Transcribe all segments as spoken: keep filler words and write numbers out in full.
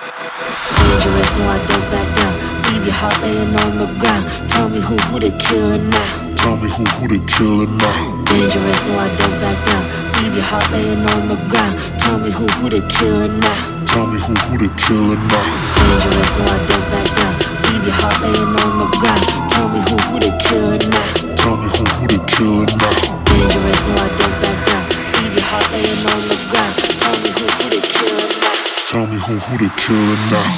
Dangerous, no I don't back down. Leave your heart laying on the ground. Tell me who, who the killer now. Tell me who, who the killer now. Dangerous, no I don't back down. Leave your heart laying on the ground. Tell me who, who the killer now. Tell me who, who the killer now. Dangerous, no I don't back down. Leave your heart laying on the ground. Tell me who, who the killer now. Tell me who, who the killer now. Dangerous, no I don't back down. Leave your heart laying on the ground. Tell me who, who the killer now. Tell me who, who the killer now.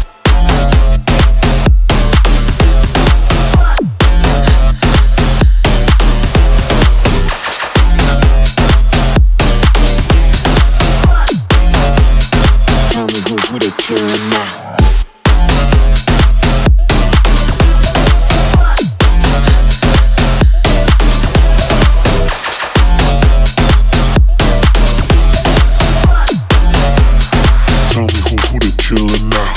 Who the killer now? Tell me who, who the killer now.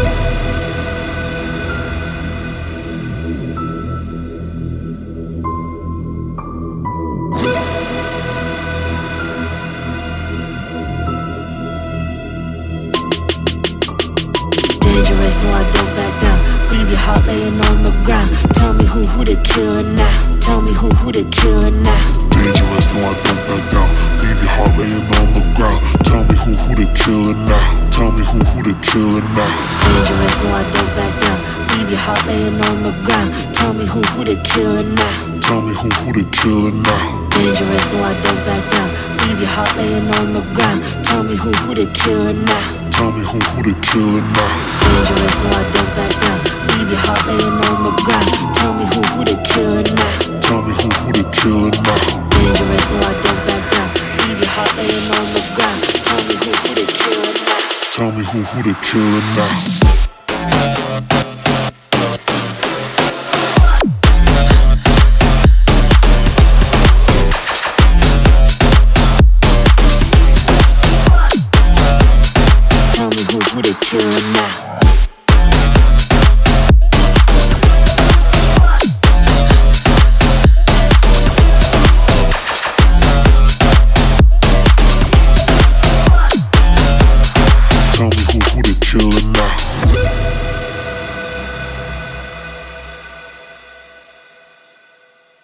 Dangerous, no I don't back down. Leave your heart laying on the ground. Tell me who, who the killer now. Tell me who, who the killer now. Dangerous, no I don't back down. Leave your heart laying on the ground. Tell me who, who the killer now. Tell me who, who the killer now. Dangerous, no I don't back down. Leave your heart laying on the ground. Tell me who, who the killer now. Tell me who, who the killer now. Dangerous, no I don't back down. Leave your heart laying on the ground. Tell me who, who the killer now. Tell me who, who the killer now. Dangerous, no I don't back down. Leave your heart laying on the ground. Tell me who, who the killer now. Tell me who, who the killer now. Dangerous, no I don't back down. Leave your heart laying on the ground. Tell me who, who the killer now. Tell me who, who the killer now.